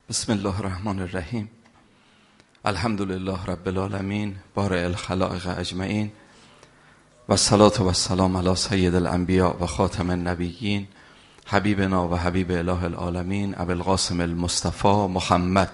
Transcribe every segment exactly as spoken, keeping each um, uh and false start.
بسم الله الرحمن الرحیم. الحمد لله رب العالمین بارئ الخلائق اجمعین و الصلاة و السلام علی سید الانبیاء و خاتم النبیین حبیبنا و حبیب اله العالمین ابی القاسم المصطفى محمد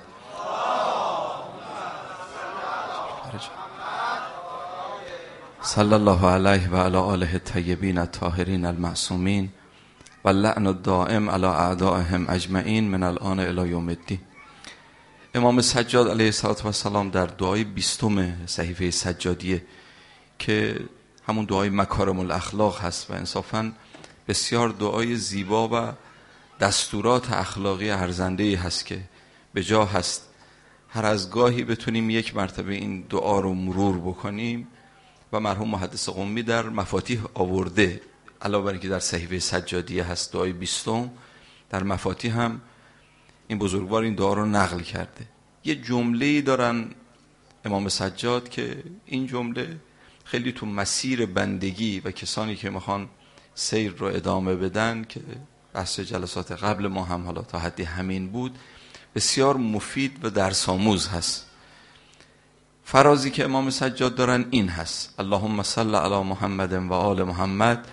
صلی الله علیه و علی آله الطیبین الطاهرین المعصومین و اللعن الدائم علی اعدائهم اجمعین من الآن الی یوم الدین. امام سجاد علیه السلام در دعای بیستم صحیفه سجادیه که همون دعای مکارم الاخلاق هست و انصافاً بسیار دعای زیبا و دستورات اخلاقی ارزنده‌ای هست که به جا هست هر از گاهی بتونیم یک مرتبه این دعا رو مرور بکنیم. و مرحوم محدث قمی در مفاتیح آورده، علاوه بر اینکه در صحیفه سجادیه هست دعای بیستم، در مفاتیح هم این بزرگوار این دعا رو نقل کرده. یه جمله‌ای دارن امام سجاد که این جمله خیلی تو مسیر بندگی و کسانی که میخوان سیر رو ادامه بدن که بحث جلسات قبل ما هم حالا تا حدی همین بود، بسیار مفید و درس آموز هست. فرازی که امام سجاد دارن این هست: اللهم صل علی محمد و آل محمد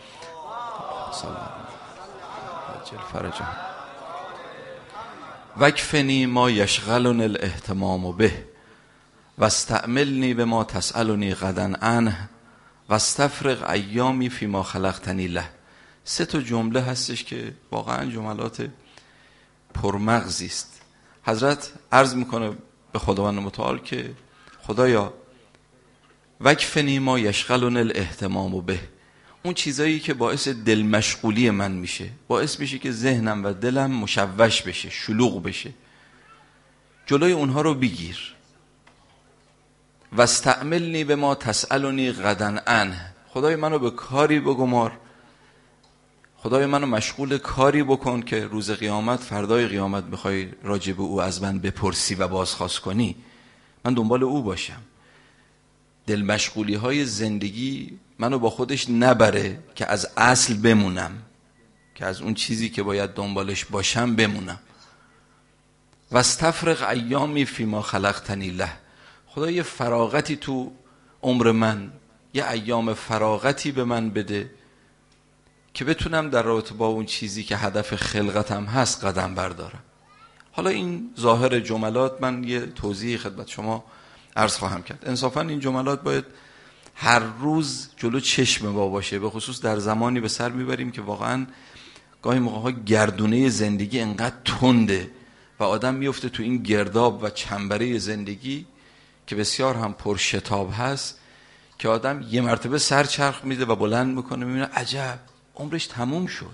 وکفنی ما یشغلنی الاهتمام به و استعملنی به ما تسألنی غدا عنه و استفرغ ایامی فی ما خلقتنی له. سه تا جمله هستش که واقعا جملات پرمغزی است. حضرت عرض میکنه به خداوند متعال که خدایا وکفنی ما یشغلنی الاهتمام به، اون چیزایی که باعث دل مشغولی من میشه، باعث میشه که ذهنم و دلم مشوش بشه، شلوغ بشه، جلوی اونها رو بگیر. و استعملنی به ما تسألنی غدا عنه، خدای منو به کاری بگمار، خدای منو مشغول کاری بکن که روز قیامت، فردای قیامت میخوای راجع به او از من بپرسی و بازخواست کنی، من دنبال او باشم. دل مشغولی های زندگی منو با خودش نبره که از اصل بمونم، که از اون چیزی که باید دنبالش باشم بمونم. و استفرغ ایامی فی ما خلقتنی له، خدا یه فراغتی تو عمر من، یه ایام فراغتی به من بده که بتونم در رابطه با اون چیزی که هدف خلقتم هست قدم بردارم. حالا این ظاهر جملات من یه توضیح خدمت شما عرض خواهم کرد. انصافا این جملات باید هر روز جلو چشم ما باشه، به خصوص در زمانی به سر میبریم که واقعا گاهی موقع‌ها گردونه زندگی انقدر تنده و آدم میفته تو این گرداب و چنبره زندگی که بسیار هم پرشتاب هست، که آدم یه مرتبه سر چرخ میده و بلند میکنه میبینه عجب عمرش تموم شد.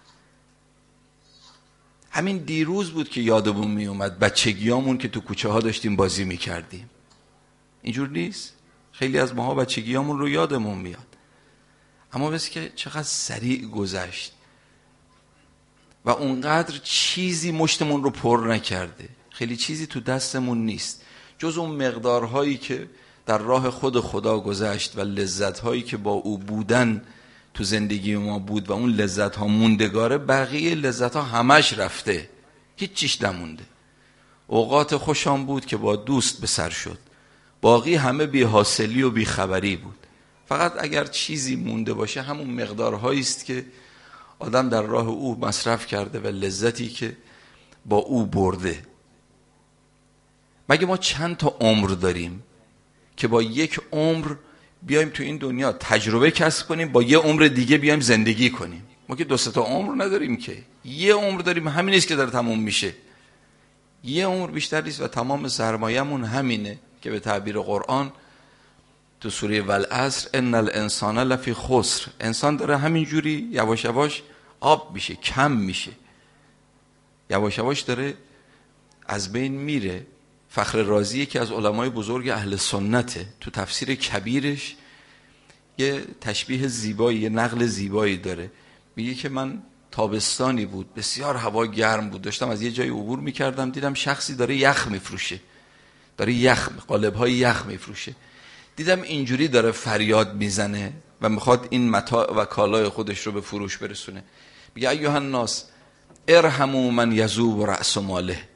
همین دیروز بود که یادمون میومد بچگیامون که تو کوچه ها داشتیم بازی میکردیم. اینجور نیست؟ خیلی از ماها بچگیامون رو یادمون میاد، اما بس که چقدر سریع گذشت و اونقدر چیزی مشتمون رو پر نکرده، خیلی چیزی تو دستمون نیست جز اون مقدارهایی که در راه خود خدا گذشت و لذتهایی که با او بودن تو زندگی ما بود و اون لذت ها موندگاره. بقیه لذت ها همش رفته، هیچ چیش نمونده. اوقات خوشم بود که با دوست به سر شد، باقی همه بی حاصلی و بی خبری بود. فقط اگر چیزی مونده باشه همون مقدارهایی است که آدم در راه او مصرف کرده و لذتی که با او برده. مگه ما چند تا عمر داریم که با یک عمر بیایم تو این دنیا تجربه کسب کنیم، با یه عمر دیگه بیایم زندگی کنیم؟ ما که دو سه تا عمر نداریم، که یه عمر داریم، همین است که داره تموم میشه. یه عمر بیشتر نیست و تمام سرمایه‌مون همینه که به تعبیر قرآن تو سوره والعصر ان الانسان لفی خسر، انسان داره همینجوری یواش یواش آب میشه، کم میشه، یواش یواش داره از بین میره. فخر رازی که از علمای بزرگ اهل سنته، تو تفسیر کبیرش یه تشبیه زیبایی، یه نقل زیبایی داره. میگه که من تابستانی بود، بسیار هوا گرم بود، داشتم از یه جای عبور میکردم، دیدم شخصی داره یخ میفروشه، داره یخ، قالب‌های یخ میفروشه. دیدم اینجوری داره فریاد میزنه و میخواد این متاع و کالای خودش رو به فروش برسونه. میگه ایها الناس ارحموا من یذوب رأس ماله،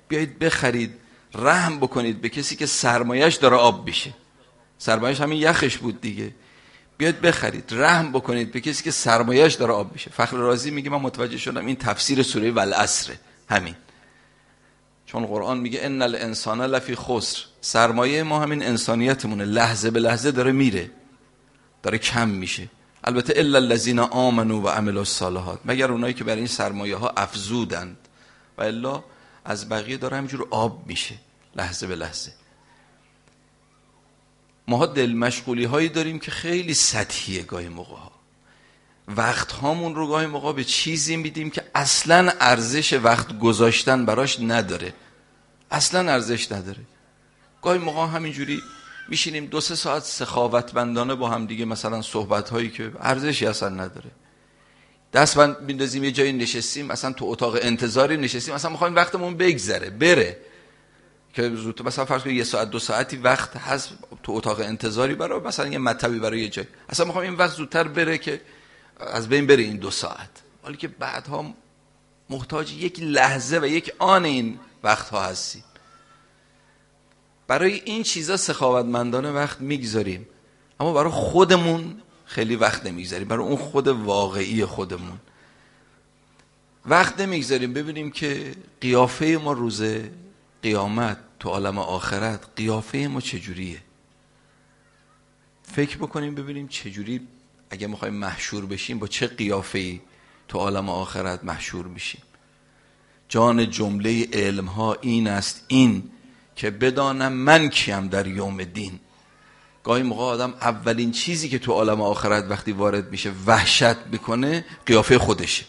بیایید بخرید، رحم بکنید به کسی که سرمایه‌اش داره آب میشه. سرمایه‌اش همین یخش بود دیگه. بیاید بخرید، رحم بکنید به کسی که سرمایه‌اش داره آب میشه. فخر رازی میگه من متوجه شدم این تفسیر سوره والعصر همین. چون قرآن میگه ان الانسان لفی خسر، سرمایه ما همین انسانیتمونه، لحظه به لحظه داره میره، داره کم میشه. البته الا الذین آمنوا و عملوا الصالحات، مگر اونایی که برای این سرمایه ها افزودند، و الا از بقیه داره همینجور آب میشه لحظه به لحظه. ما دل مشغولی هایی داریم که خیلی سطحیه، گاهی موقع ها وقت هامون رو گاهی موقع به چیزی میدیم که اصلا ارزش وقت گذاشتن براش نداره، اصلا ارزش نداره. گاهی موقع همینجوری میشینیم دو سه ساعت سخاوتمندانه با هم دیگه مثلا صحبت هایی که ارزشی اصلا نداره، دست بند میندازیم یه جایی نشستیم، مثلا تو اتاق انتظاری نشستیم، مثلا میخوایم وقتمون بگذره بره، که زودتر مثلا فرض کنید یه ساعت دو ساعتی وقت هست تو اتاق انتظاری برای مثلا یه مطلبی برای یه جای، اصلا میخوایم این وقت زودتر بره که از بین بره این دو ساعت، ولی که بعدها محتاج یک لحظه و یک آن این وقتها هستیم. برای این چیزا سخاوتمندانه وقت میگذاریم، اما برای خودمون خیلی وقت نمیگذاریم، برای اون خود واقعی خودمون وقت نمیگذاریم. ببینیم که قیافه ما روز قیامت تو عالم آخرت قیافه ما چجوریه. فکر بکنیم ببینیم چجوری اگه میخوایم محشور بشیم با چه قیافه‌ای تو عالم آخرت محشور میشیم. جان جمله علم ها این است این که بدانم من کیم در یوم دین. گاهی موقع آدم اولین چیزی که تو عالم آخرت وقتی وارد میشه وحشت میکنه قیافه خودشه.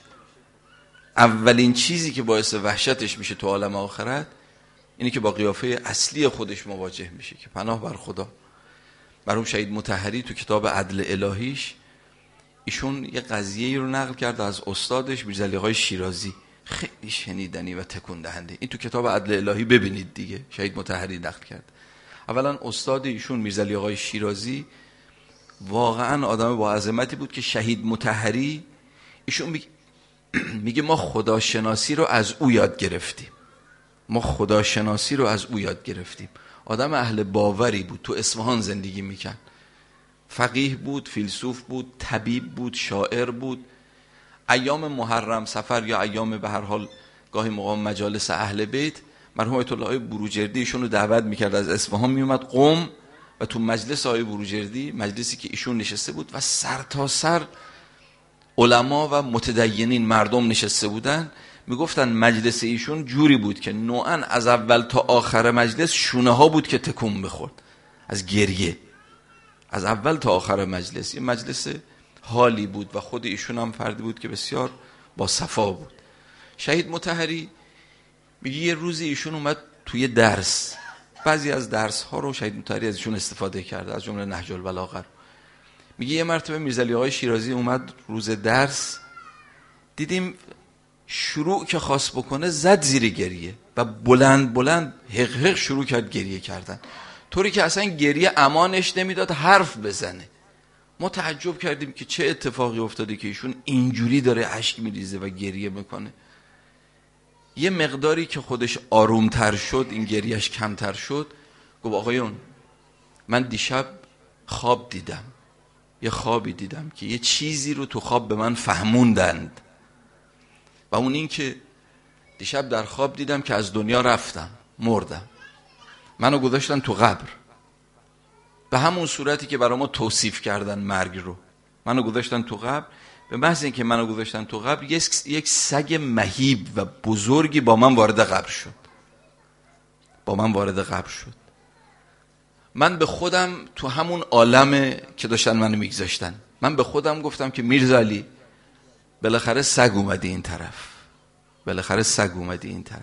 اولین چیزی که باعث وحشتش میشه تو عالم آخرت اینی که با قیافه اصلی خودش مواجه میشه، که پناه بر خدا. مرحوم شهید مطهری تو کتاب عدل الهیش ایشون یه قضیه رو نقل کرد از استادش میرزا علی آقای شیرازی، خیلی شنیدنی و تکون دهنده. این تو کتاب عدل الهی ببینید دیگه، شهید مطهری نقل کرد. اولا استاد ایشون میرزا علی آقای شیرازی واقعا آدم با عظمتی بود که شهید مطهری ایشون میگه, میگه ما خداشناسی رو از او یاد گرفتیم، ما خداشناسی رو از او یاد گرفتیم. آدم اهل باوری بود، تو اصفهان زندگی میکرد، فقیه بود، فیلسوف بود، طبیب بود، شاعر بود. ایام محرم سفر یا ایام به هر حال گاهی موقع مجالس اهل بیت، مرحوم آیت الله بروجردی ایشون رو دعوت میکرد، از اصفهان میومد قم و تو مجلس آقای بروجردی، مجلسی که ایشون نشسته بود و سر تا سر علما و متدینین مردم نشسته بودن، میگفتن مجلس ایشون جوری بود که نوعا از اول تا آخر مجلس شونه ها بود که تکون میخورد از گریه، از اول تا آخر مجلس. یه مجلس حالی بود و خود ایشون هم فردی بود که بسیار با صفا بود. شهید مطهری میگه یه روزی ایشون اومد توی درس، بعضی از درس ها رو شهید مطهری از ایشون استفاده کرده، از جمله نهج البلاغه. میگه یه مرتبه میرزا علی آقای شیرازی اومد روز درس، دیدیم شروع که خواست بکنه زد زیر گریه و بلند بلند حق حق شروع کرد گریه کردن، طوری که اصلا گریه امانش نمیداد حرف بزنه. ما تعجب کردیم که چه اتفاقی افتاده که ایشون اینجوری داره اشک میریزه و گریه میکنه. یه مقداری که خودش آرومتر شد، این گریهش کمتر شد، گفت آقایون من دیشب خواب دیدم، یه خوابی دیدم که یه چیزی رو تو خواب به من فهموندند، و اون این که دیشب در خواب دیدم که از دنیا رفتم، مردم، منو گذاشتن تو قبر به همون صورتی که برای ما توصیف کردن مرگ رو، منو گذاشتن تو قبر. به محض اینکه منو گذاشتن تو قبر یک سگ مهیب و بزرگی با من وارد قبر شد، با من وارد قبر شد. من به خودم تو همون عالم که داشتن منو میگذاشتن، من به خودم گفتم که میرزا علی بالاخره سگ اومدی این طرف، بالاخره سگ اومدی این طرف.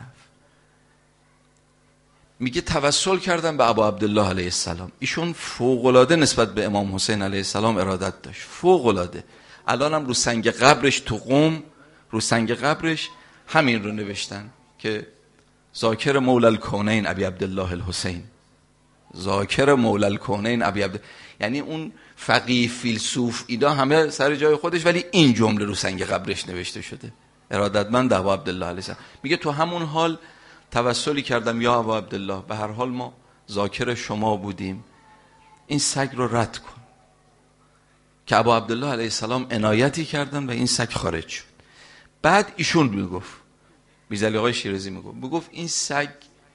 میگه توسل کردم به ابا عبدالله علیه السلام، ایشون فوق‌العاده نسبت به امام حسین علیه السلام ارادت داشت، فوق‌العاده. الانم رو سنگ قبرش تو قم، رو سنگ قبرش همین رو نوشتن که ذاکر مولا الکونین ابی عبدالله الحسین، ذاکر مولا الکونین ابی عبد، یعنی اون فقیه فیلسوف اینا همه سر جای خودش، ولی این جمله رو سنگ قبرش نوشته شده، ارادتمند ابا عبدالله علیه السلام. میگه تو همون حال توسلی کردم یا ابا عبدالله به هر حال ما ذاکر شما بودیم، این سگ رو رد کن. که ابا عبدالله علیه السلام عنایتی کردن و این سگ خارج شد. بعد ایشون میگفت، میرزا علی آقای شیرازی میگفت میگفت این سگ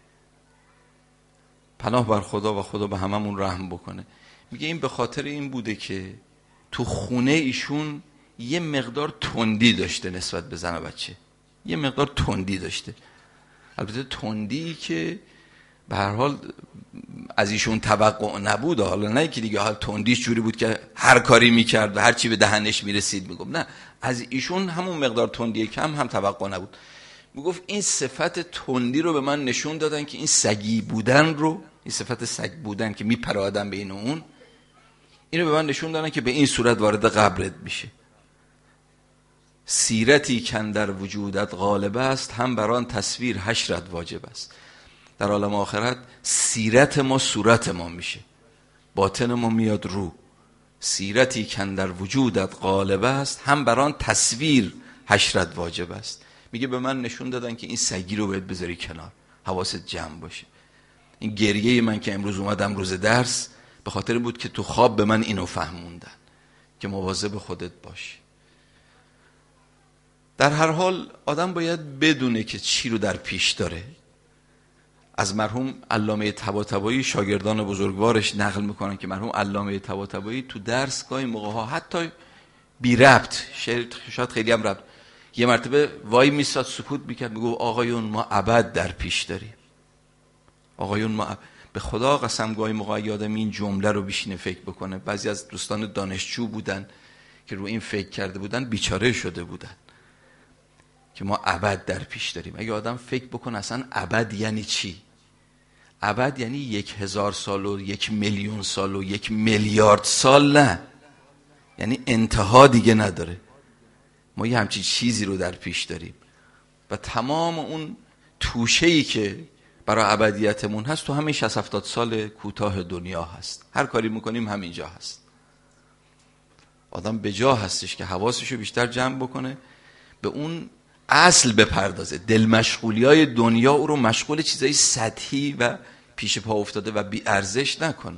پناه بر خدا و خدا به هممون رحم بکنه، میگه این به خاطر این بوده که تو خونه ایشون یه مقدار تندی داشته نسبت به زن و بچه، یه مقدار تندی داشته. البته تندی که به هر حال از ایشون توقع نبود، حالا نه که دیگه حال تندیش جوری بود که هر کاری میکرد و هر چی به دهنش میرسید میگم، نه، از ایشون همون مقدار تندی کم هم توقع نبود. میگفت این صفت تندی رو به من نشون دادن که این سگی بودن رو، این صفت سگ بودن که میپره آدم به این و اون، اینو به من نشون دادن که به این صورت وارد قبرت میشه. سیرتی کن در وجودت غالب است، هم بران تصویر حشرت واجب است. در عالم آخرت سیرت ما صورت ما میشه، باطن ما میاد رو. سیرتی کن در وجودت غالب است، هم بران تصویر حشرت واجب است. میگه به من نشون دادن که این سگی رو باید بذاری کنار، حواست جمع باشه. این گریه من که امروز اومدم روز درس به خاطر بود که تو خواب به من اینو فهموندن که مواظب خودت باشی. در هر حال آدم باید بدونه که چی رو در پیش داره. از مرحوم علامه طباطبایی شاگردان بزرگوارش نقل میکنن که مرحوم علامه طباطبایی تو درس گاهی موقع ها حتی بی ربط، شاید خیلی هم ربط، یه مرتبه وای میستاد سکوت میکرد، میگو آقایون ما ابد در پیش داریم. آقایون ما اب... به خدا قسم گاهی موقع یادم این جمله رو بشینه فکر بکنه. بعضی از دوستان دانشجو بودن که رو این فکر کرده بودن، بیچاره شده بودن که ما ابد در پیش داریم. اگه آدم فکر بکنه اصلا ابد یعنی چی؟ ابد یعنی یک هزار سال و یک میلیون سال و یک میلیارد سال، نه، یعنی انتها دیگه نداره. ما یه همچین چیزی رو در پیش داریم و تمام اون توشه‌ای که برای ابدیتمون هست تو همین شصت هفتاد سال کوتاه دنیا هست. هر کاری میکنیم همینجا هست. آدم به جا هستش که حواسشو بیشتر جمع بکنه، به اون اصل بپردازه. دل مشغولی های دنیا او رو مشغول چیزای سطحی و پیش پا افتاده و بی ارزش نکنه.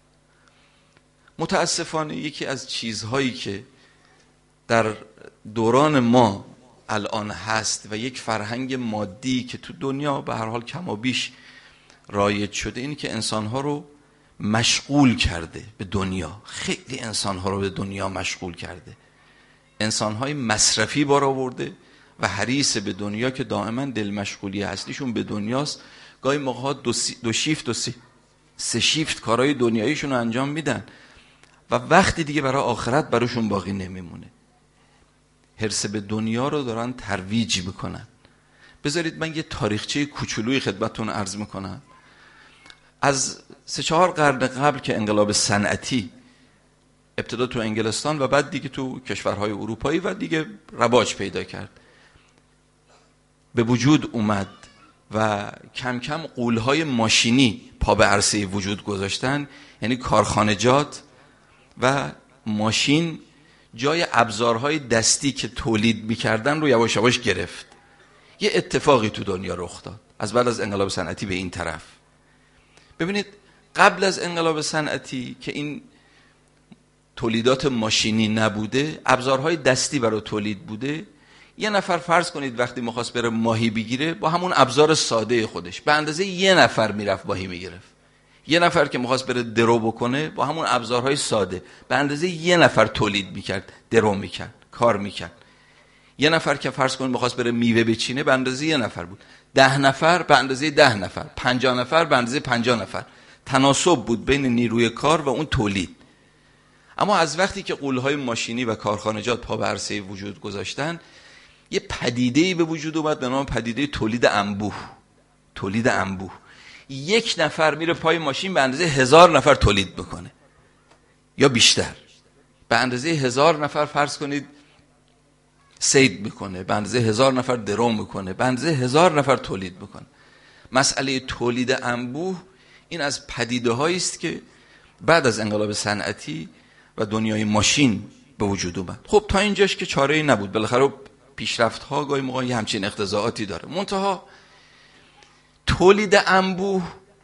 متاسفانه یکی از چیزهایی که در دوران ما الان هست و یک فرهنگ مادی که تو دنیا به هر حال کم و بیش رایج شده، اینه که انسانها رو مشغول کرده به دنیا. خیلی انسانها رو به دنیا مشغول کرده، انسانهای مصرفی بار آورده و حریص به دنیا که دائما دل مشغولی اصلیشون به دنیاست. گاهی موقع دو, سی، دو شیفت و سی، سه شیفت کارهای دنیاییشون رو انجام میدن و وقتی دیگه برای آخرت براشون باقی نمیمونه. حرص به دنیا رو دارن ترویج میکنن. بذارید من یه تاریخچه کوچولوی خدمتتون عرض میکنم. از سه چهار قرن قبل که انقلاب صنعتی ابتدا تو انگلستان و بعد دیگه تو کشورهای اروپایی و دیگه رواج پیدا کرد، به وجود اومد و کم کم غول‌های ماشینی پا به عرصه وجود گذاشتن، یعنی کارخانجات و ماشین جای ابزارهای دستی که تولید می‌کردن رو یواش یواش گرفت. یه اتفاقی تو دنیا رخ داد از بعد از انقلاب صنعتی به این طرف. ببینید قبل از انقلاب صنعتی که این تولیدات ماشینی نبوده، ابزارهای دستی برای تولید بوده، یه نفر فرض کنید وقتی می‌خواست بره ماهی بگیره با همون ابزار ساده خودش به اندازه یه نفر میرفت ماهی میگرفت. یه نفر که می‌خواست بره درو بکنه با همون ابزارهای ساده به اندازه یه نفر تولید می‌کرد، درو می‌کرد، کار می‌کرد. یه نفر که فرض کنید می‌خواست بره میوه بچینه به اندازه یه نفر بود. ده نفر به اندازه ده نفر، پنجاه نفر به اندازه پنجاه نفر. تناسب بود بین نیروی کار و اون تولید. اما از وقتی که غول‌های ماشینی و کارخانجات پا به عرصه وجود گذاشتن، یه پدیده‌ای به وجود اومد به نام پدیده تولید انبوه. تولید انبوه. یک نفر میره پای ماشین به اندازه هزار نفر تولید میکنه یا بیشتر. به اندازه هزار نفر فرض کنید صید میکنه، به اندازه هزار نفر درو میکنه، به اندازه هزار نفر تولید میکنه. مسئله تولید انبوه این از پدیده‌هایی است که بعد از انقلاب صنعتی و دنیای ماشین به وجود اومد. خب تا اینجاش که چاره‌ای نبود، بالاخره پیشرفت‌ها گاهی موقع همچین اقتضاعاتی داره. منتها تولید انبوه،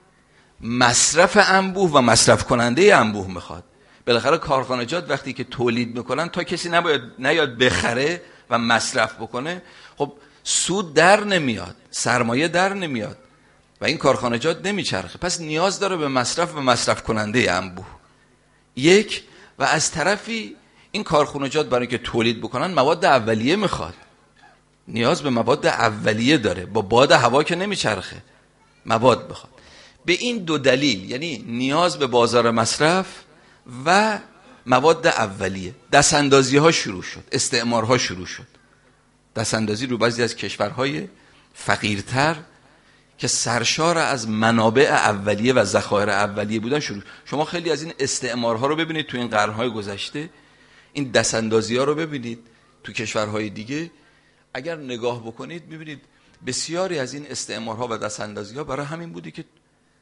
مصرف انبوه و مصرف کننده انبوه میخواد. بالاخره کارخانجات وقتی که تولید میکنن تا کسی نباید نیاد بخره و مصرف بکنه، خب سود در نمیاد، سرمایه در نمیاد و این کارخانجات نمیچرخه. پس نیاز داره به مصرف و مصرف کننده انبوه یک، و از طرفی این کارخانجات برای که تولید بکنن مواد اولیه میخواد، نیاز به مواد اولیه داره، با باد هوا که نمیچرخه، مواد بخواد. به این دو دلیل، یعنی نیاز به بازار مصرف و مواد اولیه، دستاندازی ها شروع شد، استعمارها شروع شد. دستاندازی رو بعضی از کشورهای فقیرتر که سرشار از منابع اولیه و ذخایر اولیه بودن شروع. شما خیلی از این استعمارها رو ببینید تو این قرنهای گذشته، این دستاندازی ها رو ببینید تو کشورهای دیگه، اگر نگاه بکنید میبینید بسیاری از این استعمارها و دستاندازی ها برای همین بودی که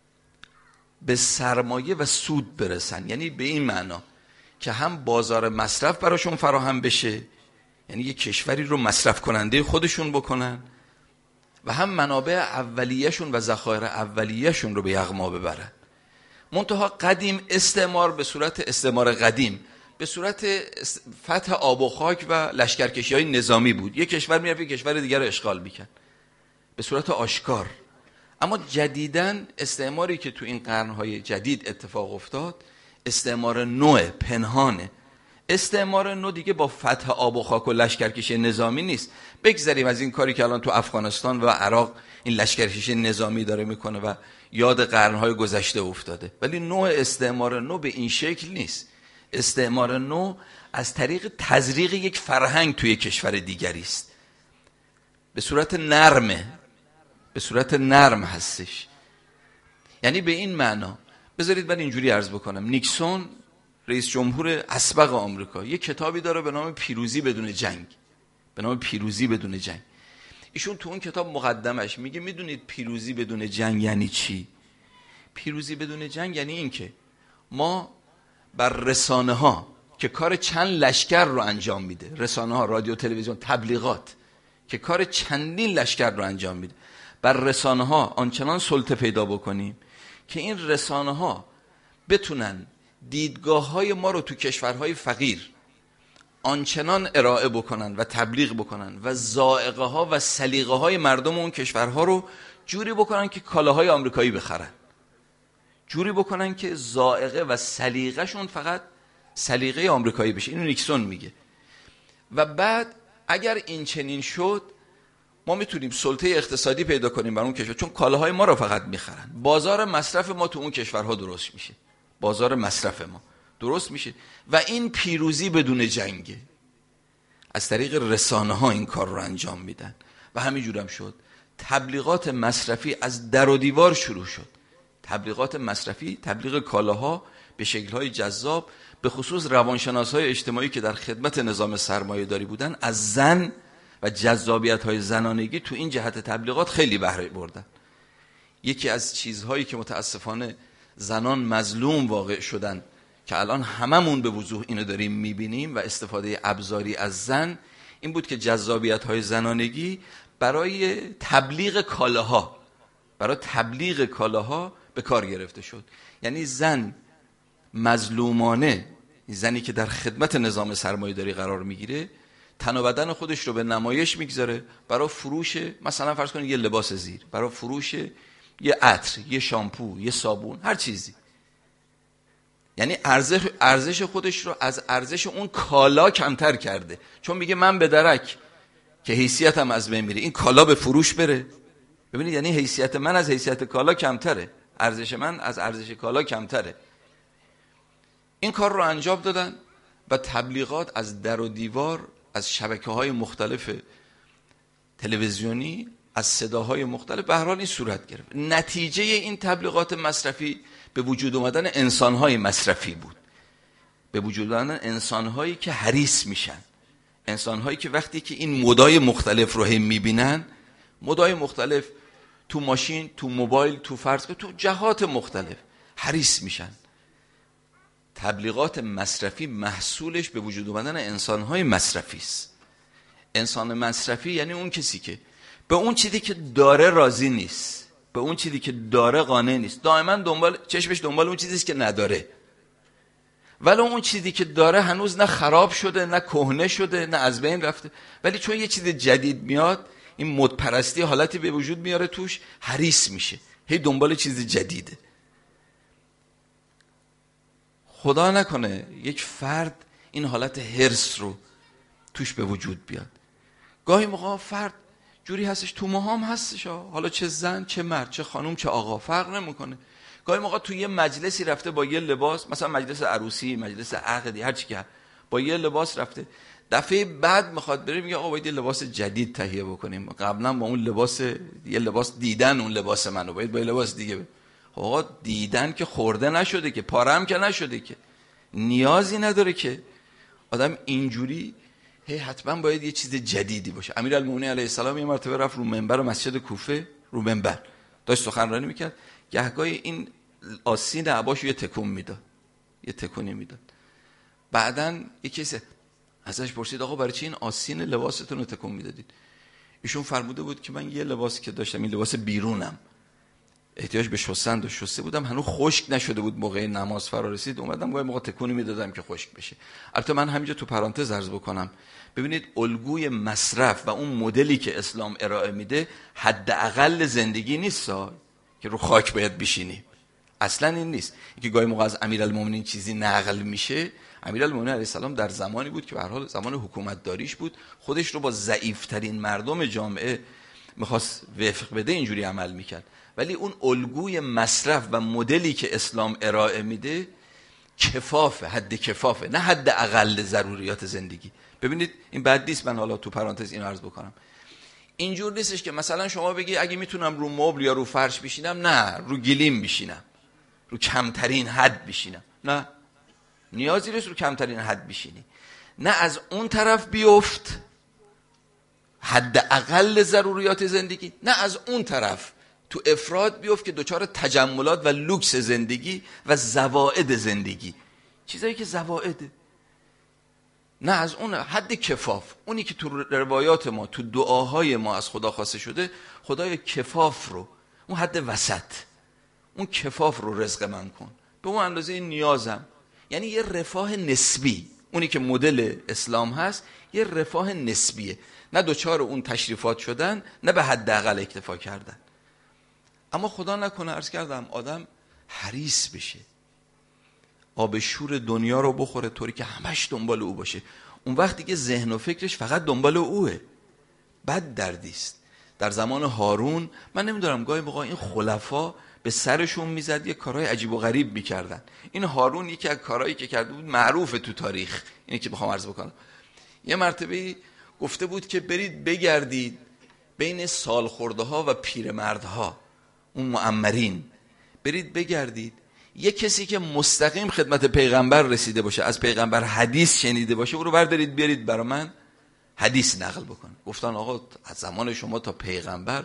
به سرمایه و سود برسن. یعنی به این معنا که هم بازار مصرف براشون فراهم بشه، یعنی یک کشوری رو مصرف کننده خودشون بکنن، و هم منابع اولیه‌شون و ذخایر اولیه‌شون رو به یغما ببرن. منتها قدیم استعمار به صورت استعمار قدیم به صورت فتح آب و خاک و لشکرکشی‌های نظامی بود. یک کشور میرفت یک کشور دیگر رو اشغال میکرد به صورت آشکار. اما جدیداً استعماری که تو این قرن‌های جدید اتفاق افتاد، استعمار نوع پنهانه. استعمار نو دیگه با فتح آب و خاک و لشکرکشی نظامی نیست. بگذاریم از این کاری که الان تو افغانستان و عراق این لشکرکشی نظامی داره میکنه و یاد قرنهای گذشته افتاده، ولی نوع استعمار نو به این شکل نیست. استعمار نو از طریق تزریق یک فرهنگ توی کشور دیگری است، به صورت نرمه، به صورت نرم هستش. یعنی به این معنا، بذارید من اینجوری عرض بکنم، نیکسون رئیس جمهور اسبق آمریکا یک کتابی داره به نام پیروزی بدون جنگ، به نام پیروزی بدون جنگ. ایشون تو اون کتاب مقدمش میگه میدونید پیروزی بدون جنگ یعنی چی؟ پیروزی بدون جنگ یعنی این که ما بر رسانه ها که کار چند لشکر رو انجام میده، رسانه ها، رادیو، تلویزیون، تبلیغات که کار چندین لشکر رو انجام میده، بر رسانه ها آنچنان سلطه پیدا بکنیم که این رسانه ها بتونن دیدگاه های ما رو تو کشورهای فقیر آنچنان ارائه بکنن و تبلیغ بکنن و ذائقه ها و سلیقه های مردم اون کشورها رو جوری بکنن که کالاهای آمریکایی بخرن، جوری بکنن که ذائقه و سلیقه شون فقط سلیقه آمریکایی بشه. اینو نیکسون میگه. و بعد اگر این چنین شد، ما میتونیم سلطه اقتصادی پیدا کنیم بر اون کشور، چون کالاهای ما رو فقط میخرن. بازار مصرف ما تو اون کشورها درست میشه، بازار مصرف ما درست میشه. و این پیروزی بدون جنگه. از طریق رسانه ها این کار رو انجام میدن و همینجور هم شد. تبلیغات مصرفی از در و دیوار شروع شد. تبلیغات مصرفی، تبلیغ کالاها به شکل‌های جذاب، به خصوص روانشناس‌های اجتماعی که در خدمت نظام سرمایه‌داری بودن، از زن و جذابیت‌های زنانگی تو این جهت تبلیغات خیلی بهره بردن. یکی از چیزهایی که متاسفانه زنان مظلوم واقع شدن که الان هممون به وضوح اینو داریم میبینیم و استفاده ابزاری از زن، این بود که جذابیت‌های زنانگی برای تبلیغ کالاها، برای تبلیغ کالاها به کار گرفته شد. یعنی زن مظلومانه، زنی که در خدمت نظام سرمایه‌داری قرار میگیره، تن و بدن خودش رو به نمایش میگذاره برای فروش، مثلا فرض کنید یه لباس زیر، برای فروش یه عطر، یه شامپو، یه صابون، هر چیزی. یعنی ارزش ارزش خودش رو از ارزش اون کالا کمتر کرده، چون میگه من به درک که حیثیتم از بین میره، این کالا به فروش بره. ببینید، یعنی حیثیت من از حیثیت کالا کمتره، ارزش من از ارزش کالا کمتره. این کار رو انجام دادن و تبلیغات از در و دیوار، از شبکه‌های مختلف تلویزیونی، از صداهای مختلف، به هر حال این صورت گرفت. نتیجه این تبلیغات مصرفی به وجود آمدن انسان‌های مصرفی بود، به وجود آمدن انسان‌هایی که حریص میشن، انسان‌هایی که وقتی که این مدای مختلف رو هم میبینن، مدای مختلف تو ماشین، تو موبایل، تو فرض تو جهات مختلف حریص میشن. تبلیغات مصرفی محصولش به وجود آمدن انسان‌های مصرفی است. انسان مصرفی یعنی اون کسی که به اون چیزی که داره راضی نیست، به اون چیزی که داره قانع نیست، دائما دنبال چشمش دنبال اون چیزیست که نداره، ولی اون چیزی که داره هنوز نه خراب شده، نه کهنه شده، نه از بین رفته، ولی چون یه چیز جدید میاد این مدپرستی حالتی به وجود میاره توش، حریص میشه، هی دنبال چیز جدیده. خدا نکنه یک فرد این حالت حرص رو توش به وجود بیاد. گاهی موقع فرد جوری هستش، تو ماهام هستش، حالا چه زن چه مرد چه خانم چه آقا فرق نمیکنه. گاهی موقع تو یه مجلسی رفته با یه لباس، مثلا مجلس عروسی، مجلس عقدی، هر چی که با یه لباس رفته، دفعه بعد میخواد بره میگه آقا باید یه لباس جدید تهیه بکنیم، قبلا با اون لباس یه لباس دیدن اون لباس منو، باید با یه لباس دیگه ب... آقا دیدن که خورده نشده که، پاره هم که نشده که، نیازی نداره که آدم اینجوری هی حتما باید یه چیز جدیدی باشه. امیرالمومنین علیه السلام یه مرتبه رفت رو منبر مسجد کوفه، رو منبر داشت سخنرانی میکرد، گهگاهی این آستین عباشو یه تکون میداد، یه تکونی میداد. بعدن یه کسی ازش پرسید آقا برای چی این آستین لباستون رو تکون میدادید؟ ایشون فرموده بود که من یه لباسی که داشتم، این لباس بیرونم، احتیاج به شستن و شسته بودم، هنوز خشک نشده بود، موقع نماز فرا رسید اومدم گاهی موقع تکونی میدادم که خشک بشه. البته من همینجا تو پرانتز عرض بکنم، ببینید الگوی مصرف و اون مدلی که اسلام ارائه میده حداقل زندگی نیست که رو خاک باید بشینی، اصلا این نیست. اینکه گاهی موقع از امیرالمومنین چیزی نقل میشه، امیرالمومنین علیه السلام در زمانی بود که به هر حال زمان حکومت داریش بود، خودش رو با ضعیفترین مردم جامعه میخواست وفق بده، اینجوری عمل میکرد. ولی اون الگوی مصرف و مدلی که اسلام ارائه میده کفافه، حد کفافه، نه حد اقل ضروریات زندگی. ببینید این بد نیست، من حالا تو پرانتز اینو عرض بکنم، اینجور نیستش که مثلا شما بگی اگه میتونم رو مبل یا رو فرش بشینم، نه رو گلیم بشینم، رو کمترین حد بشینم، نه نیازی نیست رو کمترین حد بشینی، نه از اون طرف بیفت حد اقل ضروریات زندگی، نه از اون طرف تو افراد بیفت که دوچار تجملات و لوکس زندگی و زوائد زندگی، چیزایی که زوائده، نه از اون حد کفاف، اونی که تو روایات ما، تو دعاهای ما از خدا خواسته شده، خدای کفاف رو، اون حد وسط، اون کفاف رو رزق من کن، به اون اندازه نیازم، یعنی یه رفاه نسبی، اونی که مدل اسلام هست یه رفاه نسبیه، نه دوچار اون تشریفات شدن، نه به حد اقل اکتفا کردن. اما خدا نکنه عرض کردم آدم حریص بشه، آب شور دنیا رو بخوره طوری که همش دنبال او باشه، اون وقت دیگه ذهن و فکرش فقط دنبال اوه، بد دردیست. در زمان هارون من نمیدونم گاهی موقع این خلفا به سرشون میزد یه کارهای عجیب و غریب میکردن. این هارون یکی از کارهایی که کرده بود معروفه تو تاریخ، اینی که بخوام عرض بکنم، یه مرتبه گفته بود که برید بگردید بین سالخورده ها و پیرمردها، اون معمرین، برید بگردید یه کسی که مستقیم خدمت پیغمبر رسیده باشه، از پیغمبر حدیث شنیده باشه، او رو بردارید بیارید برای من حدیث نقل بکنه. گفتن آقا از زمان شما تا پیغمبر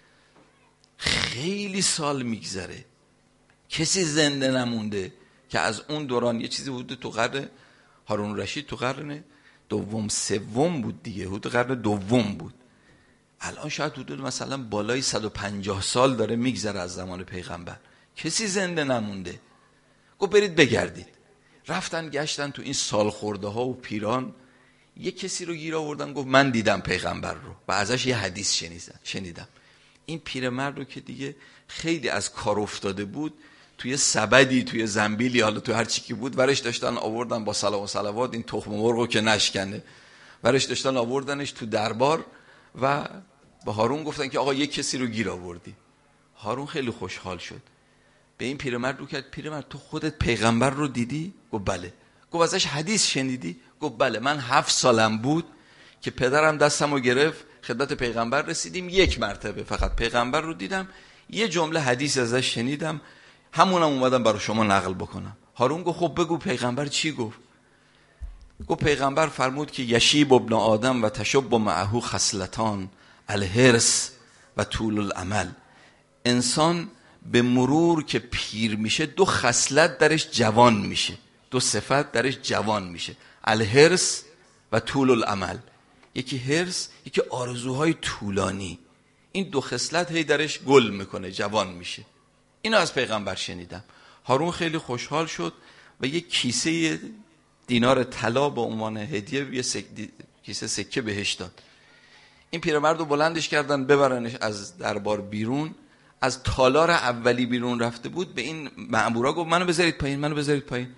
خیلی سال میگذره، کسی زنده نمونده که از اون دوران، یه چیزی بوده تو قرن هارون رشید، تو قرن دوم سوم بود دیگه، حدود قرن دوم بود، الان شاید حدود مثلا بالای صد و پنجاه سال داره میگذره از زمان پیغمبر، کسی زنده نمونده. گفت برید بگردید. رفتن گشتن تو این سالخورده ها و پیران، یه کسی رو گیر آوردن، گفت من دیدم پیغمبر رو و ازش یه حدیث شنیدم شنیدم این پیرمرد رو که دیگه خیلی از کار افتاده بود، توی سبدی، توی زنبیلی، حالا تو هر چی که بود ورش داشتن آوردن با سلام و صلوات، این تخم مرغو که نشکنه، ورش داشتن آوردنش تو دربار و به هارون گفتن که آقا یک کسی رو گیر آوردی. هارون خیلی خوشحال شد، به این پیرمرد رو کرد، پیرمرد تو خودت پیغمبر رو دیدی؟ گفت بله. گفت ازش حدیث شنیدی؟ گفت بله، من هفت سالم بود که پدرم دستم رو گرفت، خدمت پیغمبر رسیدیم، یک مرتبه فقط پیغمبر رو دیدم، یه جمله حدیث ازش شنیدم، همونم اومدم برای شما نقل بکنم. هارون گفت خب بگو پیغمبر چی گفت؟ گفت پیغمبر فرمود که یشیب ابن آدم و تشب معه خصلتان، الحرص و طول الامل، انسان به مرور که پیر میشه دو خصلت درش جوان میشه، دو صفت درش جوان میشه، الحرص و طول الامل، یکی حرص، یکی آرزوهای طولانی، این دو خصلت هی درش گل میکنه، جوان میشه. اینو از پیغمبر شنیدم. هارون خیلی خوشحال شد و یک کیسه دینار طلا به عنوان هدیه یه سک... کیسه سکه بهش داد. این پیرمرد رو بلندش کردن ببرنش از دربار بیرون. از تالار اولی بیرون رفته بود، به این مأمورا گفت منو بذارید پایین، منو بذارید پایین.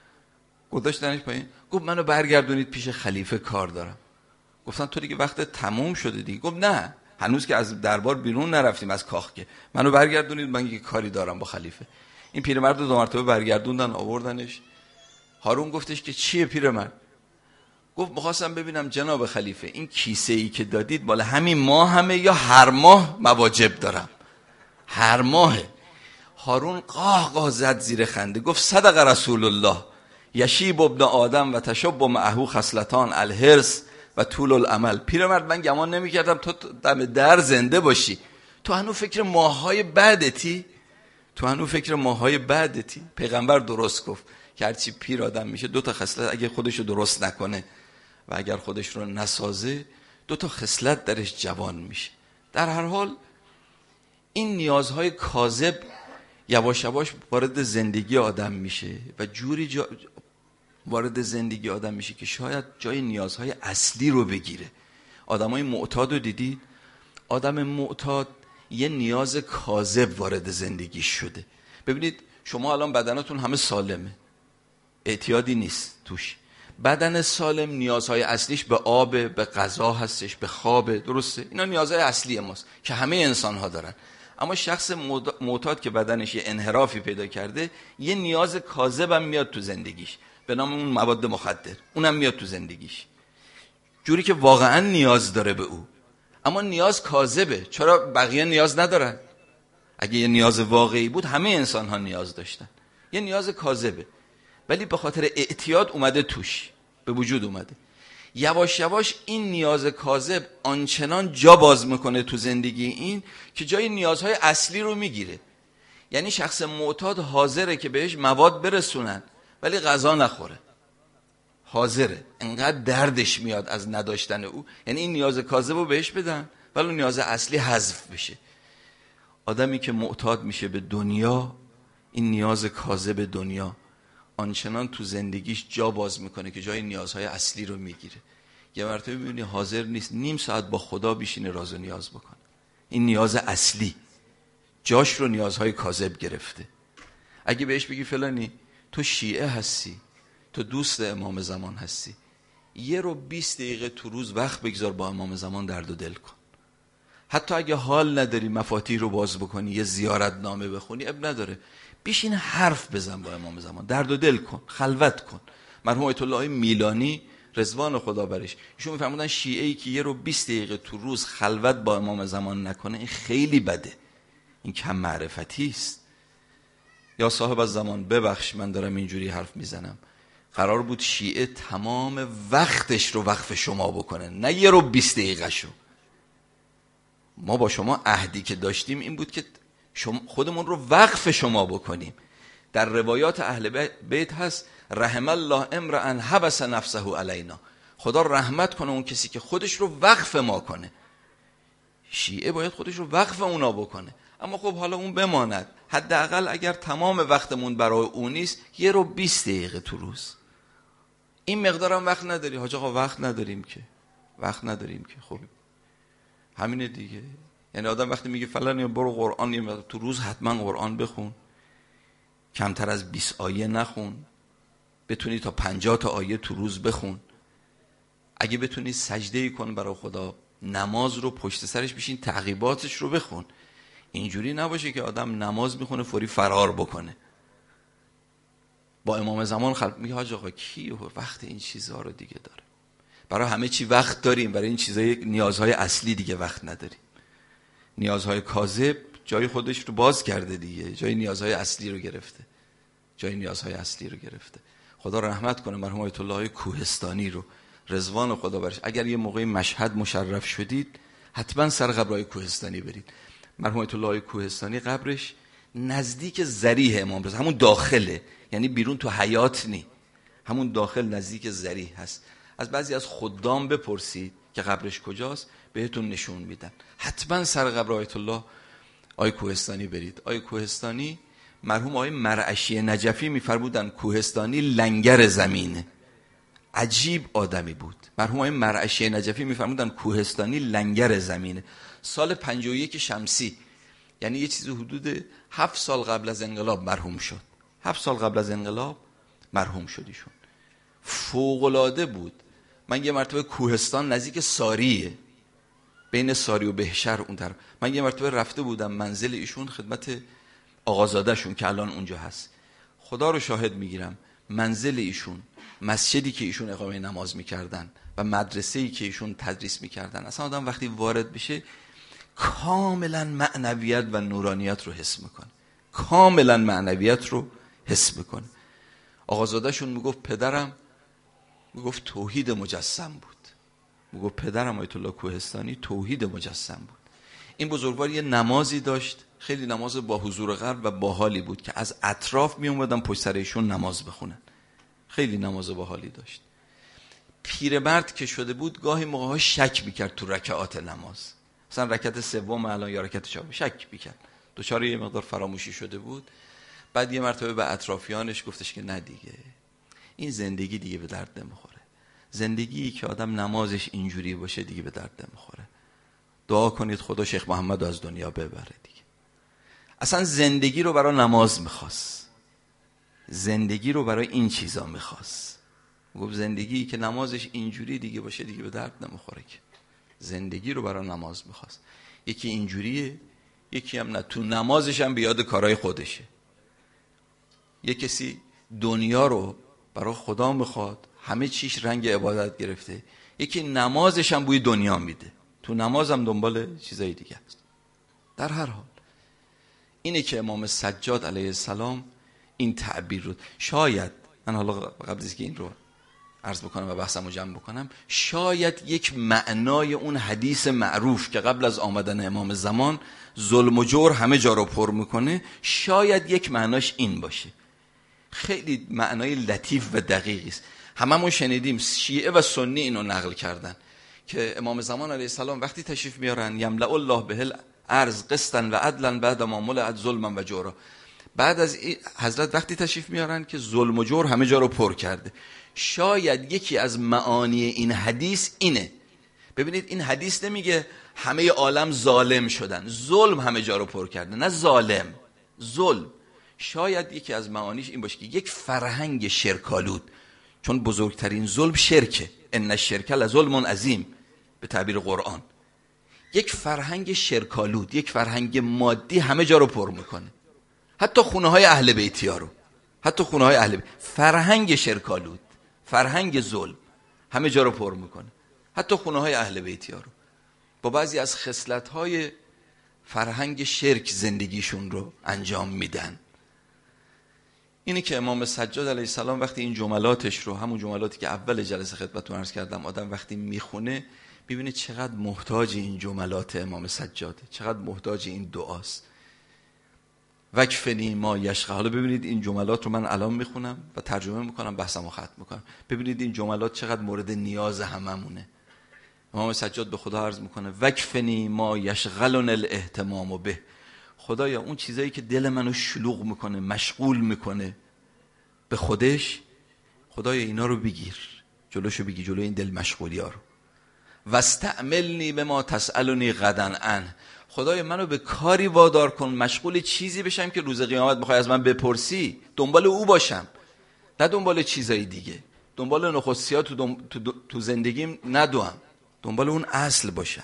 گذاشتنش پایین. گفت منو برگردونید پیش خلیفه، کار دارم. گفتن تو دیگه وقت تموم شده دیگه. گفت نه، هنوز که از دربار بیرون نرفتیم از کاخ، که منو برگردونید، من یه کاری دارم با خلیفه. این پیرمرد رو دو مرتبه برگردوندن، آوردنش. هارون گفتش که چیه پیرمرد؟ گفت می‌خواستم ببینم جناب خلیفه این کیسه ای که دادید مال همین ماه همه یا هر ماه مواجب دارم؟ هر ماهه. هارون قاه قاه زد زیر خنده، گفت صدق رسول الله، یشیب ابن آدم و تشب معه خصلتان الحرص و طول العمل. پیرمرد من گمان نمی‌کردم تو دم در زنده باشی. تو هنو فکر ماه‌های بعدتی؟ تو هنو فکر ماه‌های بعدتی؟ پیغمبر درست گفت که هرچی پیر آدم میشه دو تا خصلت اگه خودشو درست نکنه و اگر خودش رو نسازه، دو تا خصلت درش جوان میشه. در هر حال این نیازهای کاذب یواش یواش وارد زندگی آدم میشه و جوری جا وارد زندگی آدم میشه که شاید جای نیازهای اصلی رو بگیره. آدمای معتاد رو دیدید؟ آدم معتاد یه نیاز کاذب وارد زندگی شده. ببینید شما الان بدنتون همه سالمه، اعتیادی نیست توش. بدن سالم نیازهای اصلیش به آب، به غذا هستش، به خواب، درسته؟ اینا نیازهای اصلی ماست که همه انسان ها دارن. اما شخص معتاد که بدنش یه انحرافی پیدا کرده، یه نیاز کاذب هم میاد تو زندگیش به نام اون مواد مخدر، اونم میاد تو زندگیش جوری که واقعا نیاز داره به او، اما نیاز کاذبه. چرا بقیه نیاز ندارن؟ اگه یه نیاز واقعی بود همه انسان ها نیاز داشتن. یه نیاز کاذبه ولی به خاطر اعتیاد اومده توش، به وجود اومده. یواش یواش این نیاز کاذب آنچنان جا باز میکنه تو زندگی این که جای نیازهای اصلی رو میگیره. یعنی شخص معتاد حاضره که بهش مواد برسونن ولی غذا نخوره، حاضره، انقدر دردش میاد از نداشتن او، یعنی این نیاز کاذب رو بهش بدن ولی نیاز اصلی حذف بشه. آدمی که معتاد میشه به دنیا، این نیاز کاذب دنیا آنچنان تو زندگیش جا باز میکنه که جای نیازهای اصلی رو میگیره. یه مرتبه میبینی حاضر نیست نیم ساعت با خدا بشینه راز و نیاز بکنه. این نیاز اصلی جاش رو نیازهای کاذب گرفته. اگه بهش بگی فلانی تو شیعه هستی، تو دوست امام زمان هستی، یه رو بیست دقیقه تو روز وقت بگذار با امام زمان درد و دل کن. حتی اگه حال نداری مفاتیح رو باز بکنی، یه زیارت نامه بخونی، اب نداره، بشین حرف بزن با امام زمان، درد و دل کن، خلوت کن. مرحوم آیت الله میلانی رضوان خدا برش، ایشون میفرمودن شیعه‌ای که یه رو بیست دقیقه تو روز خلوت با امام زمان نکنه این خیلی بده، این کم معرفتی است. یا صاحب الزمان ببخش من دارم اینجوری حرف میزنم، قرار بود شیعه تمام وقتش رو وقف شما بکنه، نه یه رو بیست دقیقه شو. ما با شما عهدی که داشتیم این بود که شما خودمون رو وقف شما بکنیم. در روایات اهل بیت هست رحم الله امرأ حبس نفسه علینا، خدا رحمت کنه اون کسی که خودش رو وقف ما کنه. شیعه باید خودش رو وقف اونا بکنه، اما خب حالا اون بماند، حداقل اگر تمام وقتمون برای اون نیست یه رو بیست دقیقه تو روز. این مقدارم وقت نداری حاج آقا؟ وقت نداریم که، وقت نداریم که. خب همینه دیگه. یعنی آدم وقتی میگه فلان برو قرآن تو روز حتما قرآن بخون، کمتر از بیست آیه نخون، بتونی تا پنجاه تا آیه تو روز بخون، اگه بتونی سجده کن برای خدا، نماز رو پشت سرش بشین تعقیباتش رو بخون. اینجوری نباشه که آدم نماز میخونه فوری فرار بکنه. با امام زمان خلق میگه حاج آقا کی وقت این چیزها رو دیگه داره؟ برای همه چی وقت داریم، برای این چیزای نیازهای اصلی دیگه وقت نداریم. نیازهای کاذب جای خودش رو باز کرده دیگه، جای نیازهای اصلی رو گرفته، جای نیازهای اصلی رو گرفته. خدا رحمت کنه مرحوم آیت الله کوهستانی رو، رضوان خدا برش. اگر یه موقعی مشهد مشرف شدید حتما سر قبرهای کوهستانی برید. مرحوم آیت الله کوهستانی قبرش نزدیک ذریح امام رضا، همون داخله، یعنی بیرون تو حیاط نی، همون داخل نزدیک ذریح هست. از بعضی از خدام بپرسید که قبرش کجاست بهتون نشون میدن. حتما سر قبر آیت الله آقای کوهستانی برید. آقای کوهستانی مرحوم آقای مرعشی نجفی میفرمودن کوهستانی لنگر زمینه. عجیب آدمی بود. مرحوم آقای مرعشی نجفی میفرمودن کوهستانی لنگر زمینه. سال پنجاه و یک شمسی، یعنی یه چیزی حدود هفت سال قبل از انقلاب مرحوم شد. هفت سال قبل از انقلاب مرحوم شد ایشون. فوق‌العاده بود. من یه مرتبه کوهستان نزدیک ساریه، بین ساری و بهشهر اون طرف، من یه مرتبه رفته بودم منزل ایشون خدمت آقازاده شون که الان اونجا هست. خدا رو شاهد میگیرم منزل ایشون، مسجدی که ایشون اقامه نماز میکردن و مدرسه‌ای که ایشون تدریس میکردن، اصلا آدم وقتی وارد بشه کاملا معنویت و نورانیت رو حس میکنه. کاملا معنویت رو حس میکنه. آقازاده شون میگفت پدرم میگفت توحید مجسم بود. میگفت پدرم آیت الله کوهستانی توحید مجسم بود. این بزرگوار یه نمازی داشت، خیلی نماز با حضور قلب و باحالی بود که از اطراف می اومدن پشت سر ایشون نماز بخونن. خیلی نماز باحالی داشت. پیرمرد که شده بود گاهی موقع‌ها شک میکرد تو رکعات نماز، مثلا رکعت سوم الان یا رکعت چهارم شک میکرد، دچار یه مقدار فراموشی شده بود. بعد یه مرتبه به اطرافیانش گفتش که نه دیگه این زندگی دیگه به درد نمیخوره. زندگی که آدم نمازش اینجوری باشه دیگه به درد نمیخوره. دعا کنید خدا شیخ محمد از دنیا ببره دیگه. اصلا زندگی رو برای نماز میخواست، زندگی رو برای این چیزا میخواست. گفت زندگی که نمازش اینجوری دیگه باشه دیگه به درد نمیخوره که. زندگی رو برای نماز میخواست. یکی اینجوریه، یکی هم نه، تو نمازش هم بیاد کارهای خودشه. یه کسی دنیا رو برای خدا میخواد، همه چیش رنگ عبادت گرفته. یکی نمازش هم بوی دنیا میده، تو نماز هم دنبال چیزای دیگه است. در هر حال اینه که امام سجاد علیه السلام این تعبیر رو، شاید من حالا قبل از که این رو عرض بکنم و بحثمو جمع بکنم، شاید یک معنای اون حدیث معروف که قبل از آمدن امام زمان ظلم و جور همه جا رو پر میکنه، شاید یک معناش این باشه. خیلی معنای لطیف و دقیقی است. هممون شنیدیم شیعه و سنی اینو نقل کردن که امام زمان علیه السلام وقتی تشریف میارن یملأ الله به الارض قسطا و عدلا بعد ما ملئت ظلما و جورا. بعد از حضرت وقتی تشریف میارن که ظلم و جور همه جا رو پر کرده. شاید یکی از معانی این حدیث اینه. ببینید این حدیث نمیگه همه عالم ظالم شدن، ظلم همه جا رو پر کرده، نه ظالم، ظلم. شاید یکی از معانیش این باشه که یک فرهنگ شرکالود، چون بزرگترین ظلم شرکه، ان الشرک لظلم عظیم به تعبیر قرآن، یک فرهنگ شرکالود، یک فرهنگ مادی همه جا رو پر میکنه، حتی خونه های اهل بیتی ها رو، حتی خونه های اهل بیت. فرهنگ شرکالود، فرهنگ ظلم همه جا رو پر میکنه، حتی خونه های اهل بیتی ها رو. با بعضی از خصلت های فرهنگ شرک زندگیشون رو انجام میدن. اینه که امام سجاد علیه السلام وقتی این جملاتش رو، همون جملاتی که اول جلسه خدمتتون عرض کردم، آدم وقتی میخونه میبینه چقدر محتاج این جملات امام سجاده، چقدر محتاج این دعاست. وکفنی ما یشغل. حالا ببینید این جملات رو من الان میخونم و ترجمه میکنم، بحثمو ختم میکنم. ببینید این جملات چقدر مورد نیاز هممونه. امام سجاد به خدا عرض میکنه وکفنی ما یشغلن الاهتمام به. خدایا اون چیزایی که دل منو شلوغ میکنه، مشغول میکنه به خودش، خدایا اینا رو بگیر، جلوشو بگی، جلو این دل مشغولی ها رو. واستعملنی بما تسألنی غدا عنه. خدایا منو به کاری وادار کن، مشغول چیزی بشم که روز قیامت بخوای از من بپرسی، دنبال او باشم، نه دنبال چیزای دیگه، دنبال نخستی‌ها تو, دم... تو, تو زندگیم ندوام، دنبال اون اصل باشم.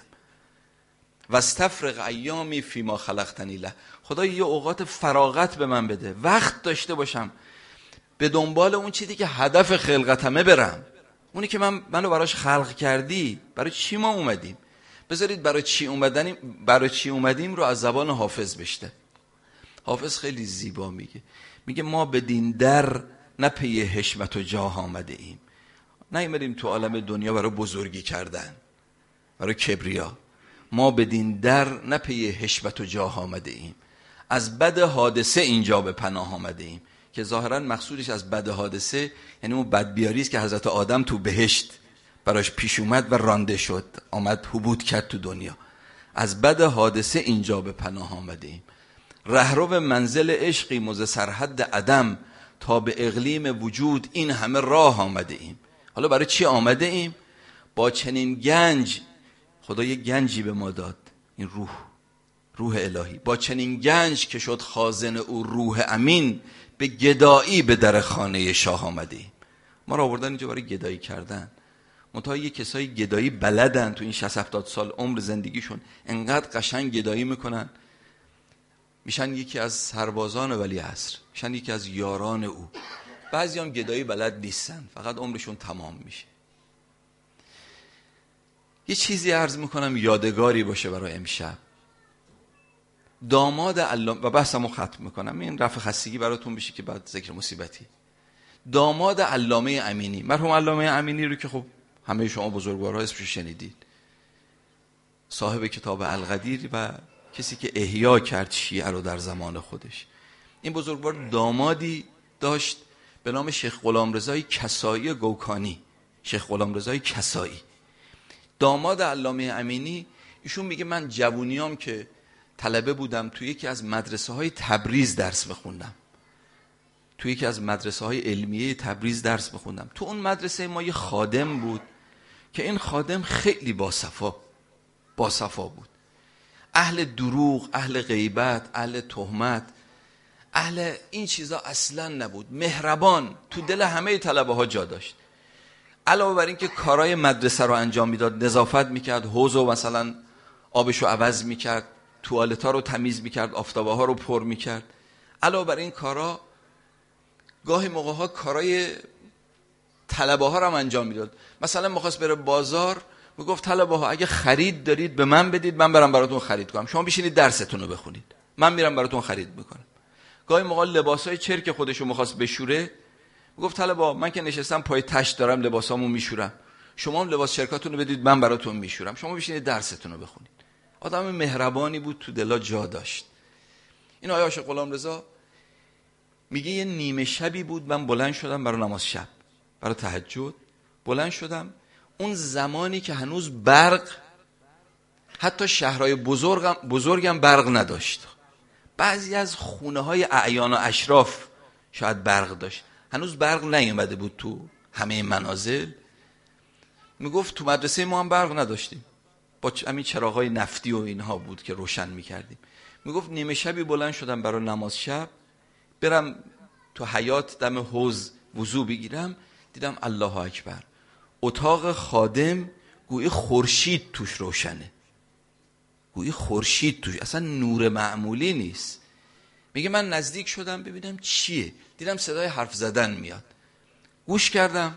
واستفرغ ایامی فیما خلقتنی له. خدایا یه اوقات فراغت به من بده، وقت داشته باشم به دنبال اون چیزی که هدف خلقتمه برم، اونی که من منو براش خلق کردی. برای چی ما اومدیم؟ بذارید برای چی اومدنیم، برای چی اومدیم رو از زبان حافظ بشته. حافظ خیلی زیبا میگه، میگه ما بدین در نه پی حشمت و جاه آمده ایم. نیومدیم تو عالم دنیا برای بزرگی کردن، برای کبریا. ما بدین در نه پی حشمت و جاه آمده ایم، از بد حادثه اینجا به پناه آمده ایم. که ظاهرا مقصودش از بد حادثه یعنی اون بدبیاری است که حضرت آدم تو بهشت براش پیش اومد و رانده شد، آمد حبوط کرد تو دنیا. از بد حادثه اینجا به پناه آمده ایم. رهرو منزل عشقی مز سرحد عدم، تا به اقلیم وجود این همه راه آمده ایم. حالا برای چی آمده ایم؟ با چنین گنج، خدا یه گنجی به ما داد، این روح، روح الهی، با چنین گنج که شد خازن او روح امین، به گدایی به در خانه شاه آمده ایم. ما را آوردن اینجا برای گدایی کردن. منتها یه کسایی گدایی بلدن، تو این شصت هفتاد سال عمر زندگیشون انقدر قشنگ گدایی میکنن، میشن یکی از سربازان ولی عصر، میشن یکی از یاران او. بعضی هم گدایی بلد نیستن، فقط عمرشون تمام میشه. یه چیزی عرض میکنم یادگاری باشه برای امشب. داماد علامه، و بحثمو ختم میکنم، این رفع خستگی براتون بشه که بعد ذکر مصیبتی. داماد علامه امینی، مرحوم علامه امینی رو که خب همه شما بزرگوارها اسمش شنیدید، صاحب کتاب القدیر و کسی که احیا کرد شیعه رو در زمان خودش. این بزرگوار دامادی داشت به نام شیخ غلامرضای کسایی گوکانی. شیخ غلامرضای کسایی داماد علامه امینی. ایشون میگه من جوونیام که طلبه بودم توی یکی از مدرسه های تبریز درس بخوندم، توی یکی از مدرسه های علمیه تبریز درس بخوندم. تو اون مدرسه ما یه خادم بود که این خادم خیلی باصفا باصفا بود، اهل دروغ، اهل غیبت، اهل تهمت، اهل این چیزا اصلا نبود. مهربان، تو دل همه طلبه ها جا داشت. علاوه بر این که کارهای مدرسه رو انجام میداد، نظافت میکرد، حوضو مثلا آبشو عوض میکرد، توالت ها رو تمیز میکرد، آفتابه ها رو پر میکرد. علاوه بر این کارا گاهی موقع ها کارهای طلبه ها رو هم انجام میداد. مثلا میخواست بره بازار، میگفت طلبه ها اگه خرید دارید به من بدید، من برم براتون خرید کنم، شما بشینید درستون رو بخونید، من میرم براتون خرید میکنم. گاهی موقع لباسای چرک خودشو میخواست بشوره، میگفت طلبه ها من که نشستم پای تشت دارم لباسامو میشورم، شما هم لباس چرکاتون رو بدید من براتون میشورم، شما بشینید درستون رو بخونید. آدم مهربانی بود، تو دلا جا داشت. این آقای عاشق غلامرضا میگه یه نیمه شبی بود، من بلند شدم برای نماز شب، برای تهجد بلند شدم. اون زمانی که هنوز برق، حتی شهرهای بزرگم بزرگم برق نداشت. بعضی از خونه های اعیان و اشراف شاید برق داشت، هنوز برق نیومده بود تو همه منازل. میگفت تو مدرسه ما هم برق نداشتیم، با همین چراغای نفتی و اینها بود که روشن میکردیم. میگفت نیمه شبی بلند شدم برای نماز شب، برم تو حیاط دم حوض وضو بگیرم، دیدم الله اکبر، اتاق خادم گویی خورشید توش روشنه، گویی خورشید توش، اصلا نور معمولی نیست. میگه من نزدیک شدم ببینم چیه، دیدم صدای حرف زدن میاد، گوش کردم،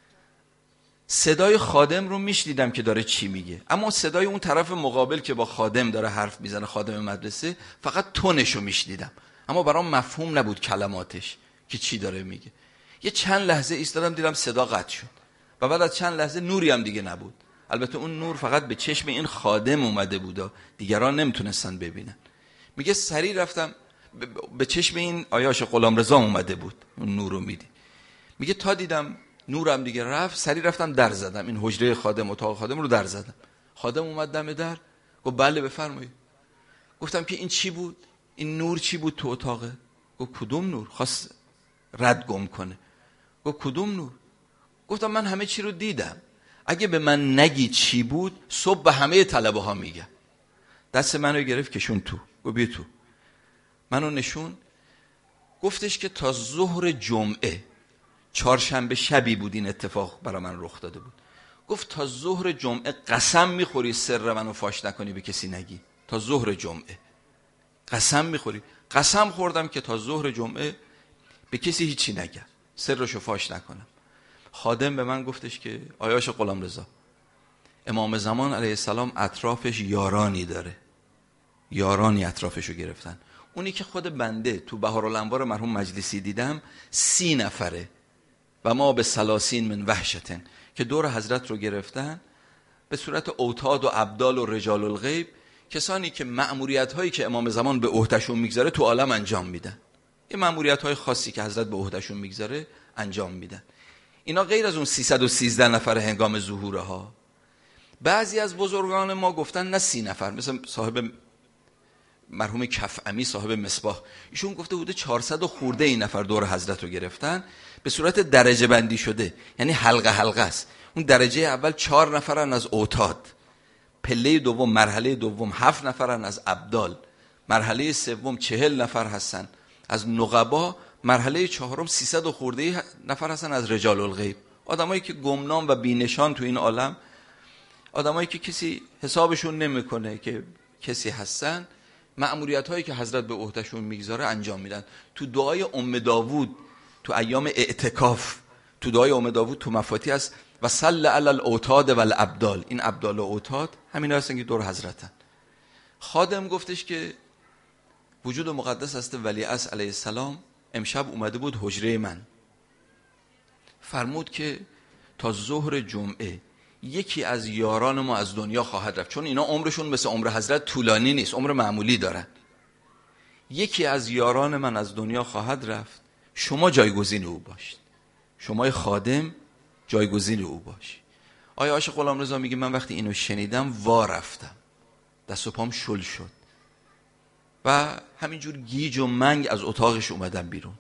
صدای خادم رو میشنیدم که داره چی میگه، اما صدای اون طرف مقابل که با خادم داره حرف میزنه، خادم مدرسه، فقط تونشو میشنیدم، اما برام مفهوم نبود کلماتش که چی داره میگه. یه چند لحظه ایستادم، دیدم صدا قطع شد و بعد از چند لحظه نوری هم دیگه نبود. البته اون نور فقط به چشم این خادم اومده بود، دیگران نمیتونستن ببینن. میگه سریع رفتم، به چشم این آقای عاشق غلامرضا اومده بود اون نور رو میدی. میگه تا دیدم نورم دیگه رفت، سریع رفتم در زدم، این حجره خادم، اتاق خادم رو در زدم. خادم اومد دم در، گفت بله بفرمایید. گفتم که این چی بود؟ این نور چی بود تو اتاقه؟ گفت کدوم نور؟ خواست رد گم کنه. گفت کدوم نور؟ گفتم من همه چی رو دیدم، اگه به من نگی چی بود صبح به همه طلبه ها میگم. دست منو گرفت کشون تو، گفت بیا تو. منو نشون، گفتش که تا ظهر جمعه، چهارشنبه شبی بود این اتفاق برای من رخ داده بود، گفت تا ظهر جمعه قسم میخوری سر منو فاش نکنی، به کسی نگی. تا ظهر جمعه قسم میخوری؟ قسم خوردم که تا ظهر جمعه به کسی هیچی نگم، سرشو فاش نکنم. خادم به من گفتش که آقای عاشق غلامرضا، امام زمان علیه السلام اطرافش یارانی داره، یارانی اطرافشو گرفتن. اونی که خود بنده تو بهارالانوار مرحوم مجلسی دیدم سی نفره و ما به سلاسین من وحشتن که دور حضرت رو گرفتن به صورت اوتاد و ابدال و رجال الغیب، کسانی که مأموریت هایی که امام زمان به عهدهشون میگذاره تو عالم انجام میدن، این مأموریت های خاصی که حضرت به عهدهشون میگذاره انجام میدن. اینا غیر از اون سیصد و سیزده نفر هنگام ظهوره ها. بعضی از بزرگان ما گفتن نه سی نفر، مثل صاحب مرحوم کفعمی صاحب مصباح، ایشون گفته بوده چهارصد و خورده این نفر دور حضرت رو گرفتن، به صورت درجه بندی شده، یعنی حلقه حلقه است. اون درجه اول چهار نفرن از اوتاد، پله دوم مرحله دوم هفت نفرن از ابدال، مرحله سوم چهل نفر هستن از نقبا، مرحله چهارم سیصد و خورده نفر هستن از رجال الغیب. آدمایی که گمنام و بینشان تو این عالم، آدمایی که کسی حسابشون نمیکنه که کسی هستن، مأموریت هایی که حضرت به عهدهشون میگذاره انجام میدن. تو دعای ام داوود تو ایام اعتکاف، تو دعای ام داوود تو مفاتیح است و صل علی الاوتاد و الابدال، این ابدال و اوتاد همینا هستن که دور حضرتن. خادم گفتش که وجود مقدس است ولیعصر علیه السلام امشب اومده بود حجره من، فرمود که تا ظهر جمعه یکی از یاران ما از دنیا خواهد رفت، چون اینا عمرشون مثل عمر حضرت طولانی نیست، عمر معمولی دارن. یکی از یاران من از دنیا خواهد رفت، شما جایگزین او باشید، شما خادم جایگزین او باشید. آیا عاشق غلامرضا میگه من وقتی اینو شنیدم وا رفتم، دست و پام شل شد و همینجور گیج و منگ از اتاقش اومدم بیرون.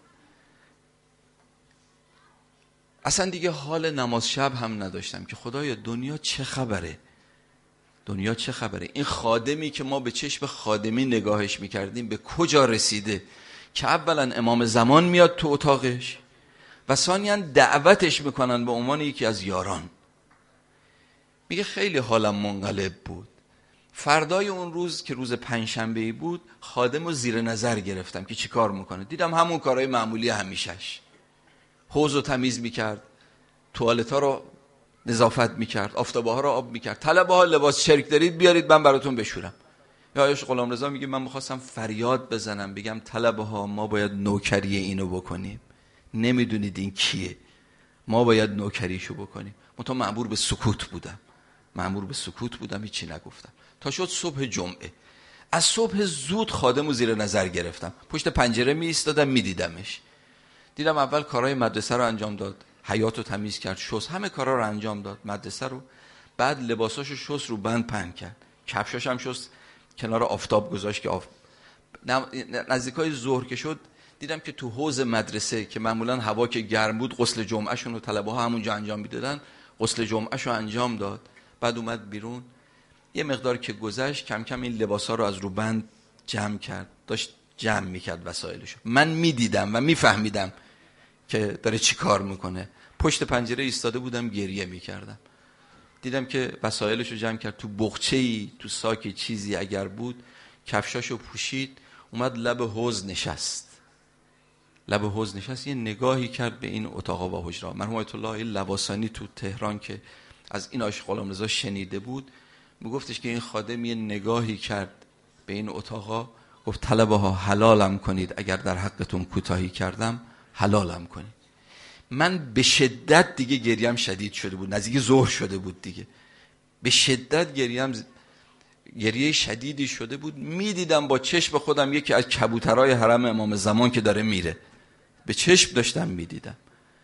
اصلا دیگه حال نماز شب هم نداشتم که خدایا دنیا چه خبره، دنیا چه خبره، این خادمی که ما به چشم خادمی نگاهش میکردیم به کجا رسیده که اولا امام زمان میاد تو اتاقش و ثانیاً دعوتش میکنن به عنوان یکی از یاران. میگه خیلی حالم منقلب بود. فردای اون روز که روز پنجشنبه بود، خادم رو زیر نظر گرفتم که چی کار میکنه. دیدم همون کارهای معمولی همیشش، حوض رو تمیز میکرد، توالت ها رو نظافت میکرد، آفتابه ها رو آب میکرد، طلبه ها لباس چرک دارید بیارید من براتون بشورم. یا عاشق غلامرضا میگه من میخواستم فریاد بزنم بگم طلبه ها ما باید نوکری اینو بکنیم، نمیدونید این کیه، ما باید نوکریشو بکنیم. منتها مأمور به سکوت بودم، مأمور به سکوت بودم، هیچی نگفتم تا شد صبح جمعه. از صبح زود خادم رو زیر نظر گرفتم، پشت پنجره می ایستادم میدیدمش. دیدم اول کارهای مدرسه رو انجام داد، حیاط رو تمیز کرد، شست، همه کارا رو انجام داد مدرسه رو. بعد لباساشو شست رو بند پهن کرد، کفشاش هم شست کنار آفتاب گذاشت که آف... نزدیکای ظهر که شد دیدم که تو حوض مدرسه که معمولا هوا که گرم بود غسل جمعهشون رو طلبه ها همونجا انجام میدادن، غسل جمعهشو انجام داد. بعد اومد بیرون، یه مقدار که گذشت کم کم این لباسا رو از رو بند جمع کرد، داشت جمع میکرد وسایلشو. من میدیدم و میفهمیدم که داره چی کار میکنه. پشت پنجره ایستاده بودم گریه میکردم. دیدم که وسایلشو جمع کرد، تو بخچه‌ای تو ساکی چیزی اگر بود کفشاشو پوشید، اومد لب حوض نشست، لب حوض نشست، یه نگاهی کرد به این اتاقا و حجرا. مرحوم آیت الله لواسانی تو تهران که از این عاشق غلامرضا شنیده بود میگفتش که این خادم یه نگاهی کرد به این اتاقا، گفت طلبه ها حلالم کنید، اگر در حقتون کوتاهی کردم حلالم کنید. من به شدت دیگه گریم شدید شده بود، نزدیک ظهر شده بود دیگه، به شدت گریم گریه شدیدی شده بود. میدیدم با چشم خودم یکی از کبوترهای حرم امام زمان که داره میره، به چشم داشتم میدیدم.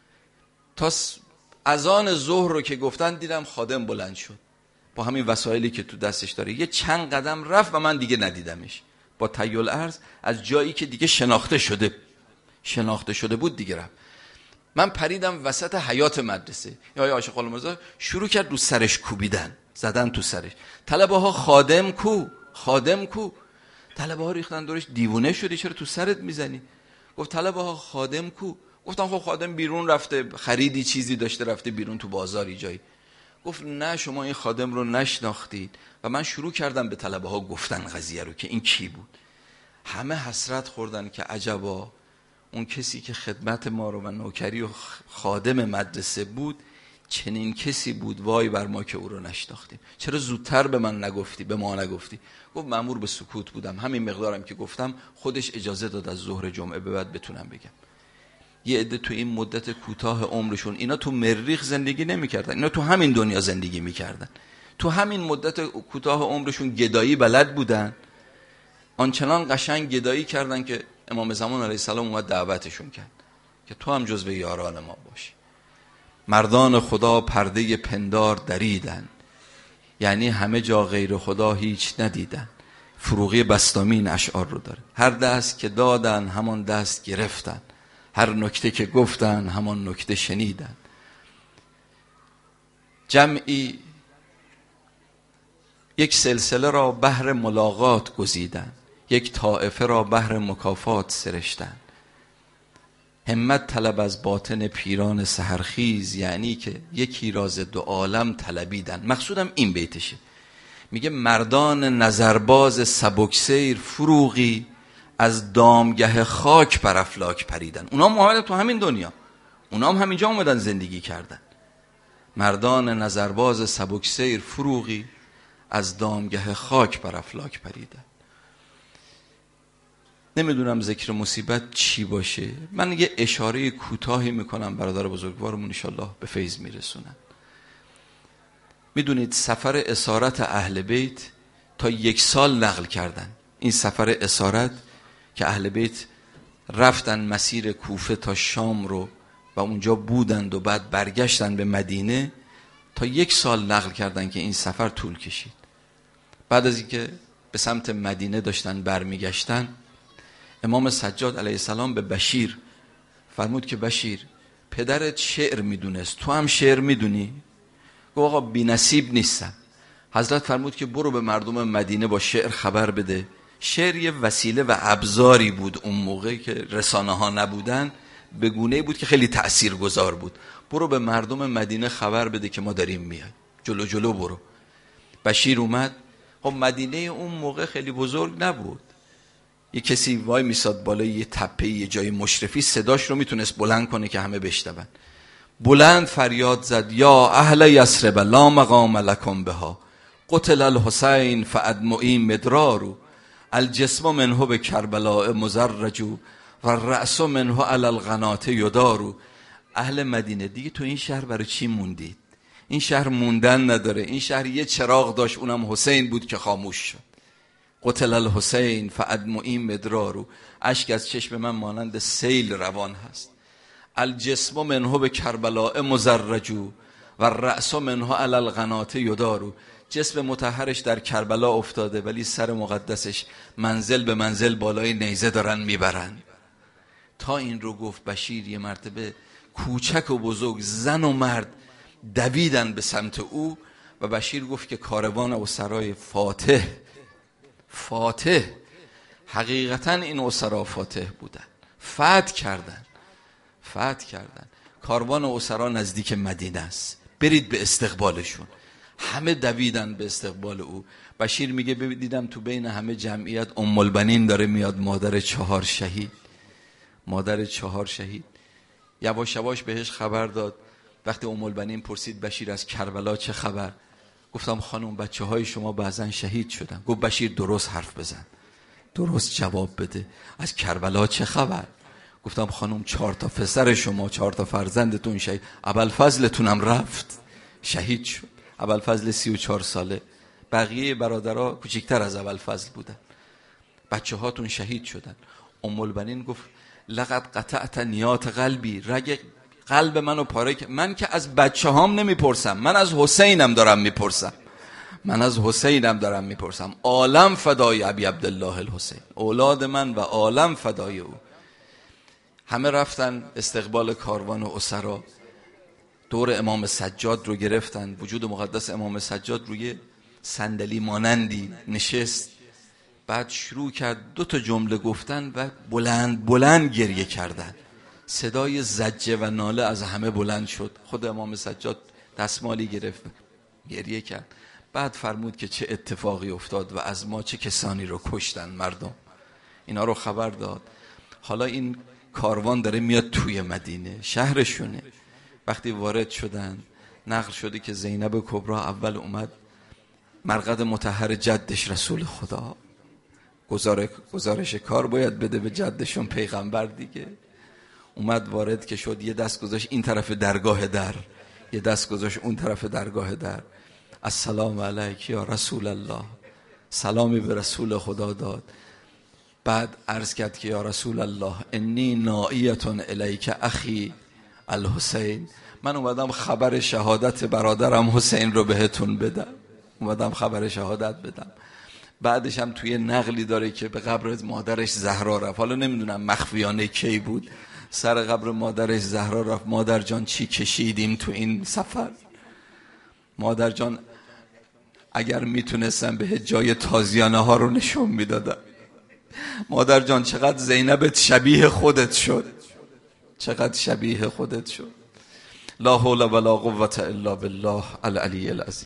تا اذان ظهر رو که گفتن دیدم خادم بلند شد با همین وسایلی که تو دستش داره، یه چند قدم رفت و من دیگه ندیدمش. با تیل عرض از جایی که دیگه شناخته شده شناخته شده بود دیگه رفت. من پریدم وسط حیات مدرسه، یا عاشق غلامرضا شروع کرد رو سرش کوبیدن، زدن تو سرش. طلبه ها خادم کو، خادم کو. طلبه ها ریختن دورش، دیوونه شدی چرا تو سرت میزنی؟ گفت طلبه ها خادم کو. گفتم خب خادم بیرون رفته، خریدی چیزی داشته رفته بیرون تو بازاری جایی. گفت نه شما این خادم رو نشناختید. و من شروع کردم به طلبه ها گفتن قضیه رو که این کی بود. همه حسرت خوردن که عجبا اون کسی که خدمت ما رو و نوکری و خادم مدرسه بود چنین کسی بود، وای بر ما که او رو نشناختیم، چرا زودتر به من نگفتی، به ما نگفتی. گفت مأمور به سکوت بودم، همین مقدارم که گفتم خودش اجازه داد از ظهر جمعه به بعد بتونم بگم. یه عده تو این مدت کوتاه عمرشون، اینا تو مریخ زندگی نمی‌کردن، اینا تو همین دنیا زندگی می‌کردن، تو همین مدت کوتاه عمرشون گدایی بلد بودن، آنچنان قشنگ گدایی کردن که امام زمان علیه السلام اومد دعوتشون کرد که تو هم جزو یاران ما باشی. مردان خدا پرده پندار دریدن، یعنی همه جا غیر خدا هیچ ندیدن. فروغی بسطامی این اشعار رو داره. هر دست که دادن همان دست گرفتن، هر نکته که گفتن همان نکته شنیدن. جمعی یک سلسله را بهر ملاقات گزیدن، یک طائفه را بهر مکافات سرشتن. همت طلب از باطن پیران سحرخیز، یعنی که یکی را ز دو عالم طلبیدن. مقصودم این بیتشه، میگه مردان نظرباز سبکسیر فروغی از دامگه خاک بر افلاک پریدن. اونا هم اومدن تو همین دنیا، اونا هم همینجا اومدن زندگی کردن. مردان نظرباز سبکسیر فروغی از دامگه خاک بر افلاک پریدن. نمیدونم ذکر مصیبت چی باشه، من یه اشاره کوتاهی میکنم، برادر بزرگوارمون انشالله به فیض میرسونن. میدونید سفر اسارت اهل بیت تا یک سال نقل کردن. این سفر اسارت که اهل بیت رفتن مسیر کوفه تا شام رو و اونجا بودند و بعد برگشتن به مدینه، تا یک سال نقل کردن که این سفر طول کشید. بعد از اینکه به سمت مدینه داشتن برمیگشتن، امام سجاد علیه السلام به بشیر فرمود که بشیر پدرت شعر میدونست، تو هم شعر میدونی؟ گفت آقا بی نصیب نیستم. حضرت فرمود که برو به مردم مدینه با شعر خبر بده. شعر یه وسیله و ابزاری بود اون موقع که رسانه ها نبودن، به گونه‌ای بود که خیلی تأثیرگذار بود. برو به مردم مدینه خبر بده که ما داریم میایم، جلو جلو برو. بشیر اومد. خب مدینه اون موقع خیلی بزرگ نبود، یه کسی وای میساد بالای یه تپه یه جای مشرفی، صداش رو میتونست بلند کنه که همه بشنون. بلند فریاد زد یا اهل یثرب لا مقام لکم بها، قتل الحسین فادمعی مدرارو، الجسم منه به کربلاء مزرجو و الرأس منه علی القناة یدارو. اهل مدینه دیگه تو این شهر برای چی موندید؟ این شهر موندن نداره. این شهر یه چراغ داشت، اونم حسین بود که خاموش شد. قتل الحسین فادمعی مدرارو، اشک از چشم من مانند سیل روان هست. الجسم منه به کربلاء مزرجو و الرأس منه علی القناة یدارو. جسم مطهرش در کربلا افتاده ولی سر مقدسش منزل به منزل بالای نیزه دارن میبرن. تا این رو گفت بشیر، یه مرتبه کوچک و بزرگ، زن و مرد دویدن به سمت او و بشیر گفت که کاروان اسرای فاتح فاتح حقیقتا این اسرا فاتح بودن، فتح کردن فتح کردن. کاروان اسرا نزدیک مدینه است، برید به استقبالشون. همه دویدن به استقبال او. بشیر میگه دیدم تو بین همه جمعیت ام البنین داره میاد، مادر چهار شهید مادر چهار شهید یواش یواش بهش خبر داد. وقتی ام البنین پرسید بشیر از کربلا چه خبر، گفتم خانم بچه های شما بعضن شهید شدن. گفت بشیر درست حرف بزن، درست جواب بده، از کربلا چه خبر؟ گفتم خانم چهار تا پسر شما، چهار تا فرزندتون شهید، ابوالفضلتونم رفت شهید شد. ابوالفضل سی و چهار ساله، بقیه برادرها کوچکتر از ابوالفضل بودن. بچه هاتون شهید شدن. ام البنین گفت لقد قطعت نیات قلبی، رگ قلب منو پاره کرد. من که از بچه هام نمیپرسم، من از حسینم دارم میپرسم من از حسینم دارم میپرسم. عالم فدای ابی عبدالله الحسین، اولاد من و عالم فدای او. همه رفتن استقبال کاروان و اسرا، دور امام سجاد رو گرفتن. وجود مقدس امام سجاد روی صندلی مانندی نشست، بعد شروع کرد دو تا جمله گفتن و بلند بلند گریه کردن. صدای زجه و ناله از همه بلند شد. خود امام سجاد دستمالی گرفت گریه کرد. بعد فرمود که چه اتفاقی افتاد و از ما چه کسانی رو کشتن مردم. اینا رو خبر داد. حالا این کاروان داره میاد توی مدینه، شهرشونه. وقتی وارد شدن نقل شده که زینب کبری اول اومد مرقد مطهر جدش رسول خدا، گزارش کار باید بده به جدشون پیغمبر دیگه. اومد وارد که شد، یه دست گذاشت این طرف درگاه در، یه دست گذاشت اون طرف درگاه در. السلام علیک یا رسول الله، سلامی به رسول خدا داد. بعد عرض کرد که یا رسول الله انی نائیتون الیک اخی الحسین، من اومدم خبر شهادت برادرم حسین رو بهتون بدم، اومدم خبر شهادت بدم. بعدش هم توی نقلی داره که به قبر مادرش زهرا رفت، حالا نمیدونم مخفیانه کی بود، سر قبر مادرش زهرا رفت. مادر جان چی کشیدیم تو این سفر. مادر جان اگر میتونستم به جای تازیانه ها رو نشون میدادم. مادر جان چقدر زینبت شبیه خودت شد، چقدر شبیه خودت شد. لا حول ولا قوة الا بالله العلی العظیم.